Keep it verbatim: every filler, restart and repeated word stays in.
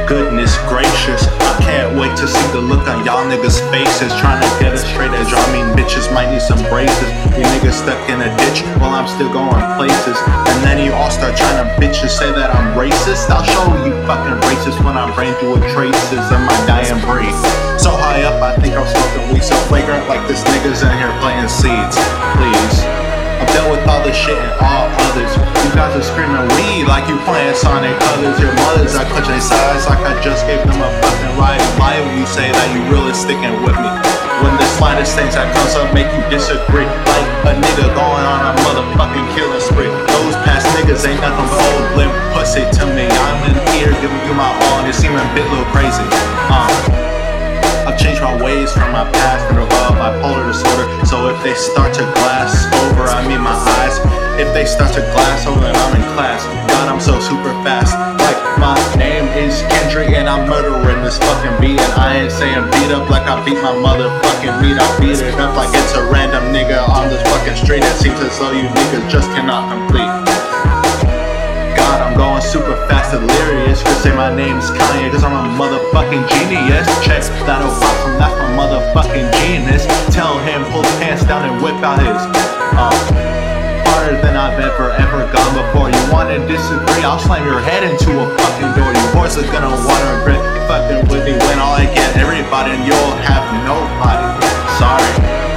Goodness gracious, I can't wait to see the look on y'all niggas' faces. Trying to get a straight edge, I mean bitches might need some braces. You niggas stuck in a ditch while I'm still going places. And then you all start trying to bitch and say that I'm racist. I'll show you fucking racist when I brain through a traces of my dying breed. So high up, I think I'm smoking weed so flagrant like this nigga's in here playing seeds. Please, I'm done with all this shit and all others. You guys are screaming weed like you playing Sonic Colors. Your mothers are clutching sides like I just gave them a fucking ride. Why will you say that you really sticking with me when the slightest things that comes up make you disagree? Like a nigga going on a motherfucking killing spree. Those past niggas ain't nothing but old limp pussy to me. I'm in here giving you my all and it seeming a bit little crazy. Uh, I've changed my ways from my past and evolved bipolar disorder. So if they start to glass over, I mean my eyes. If they start to glass over, then I'm in class. God, I'm so super fast. Like my name is Kendrick and I'm murdering this fucking beat. And I ain't saying beat up like I beat my motherfucking meat. I beat it up like it's a random nigga on this fucking street. It seems as though you niggas just cannot complete. God, I'm going super fast, delirious. Could say my name's Kanye, cause I'm a motherfucking genius. Check that Obama, that's my motherfucking genius. Tell him, pull his pants down and whip out his um, harder than I've ever, ever gone before. You wanna disagree, I'll slam your head into a fucking door. You boys are gonna wanna regret fucking with me when all I get everybody and you'll have nobody. Sorry.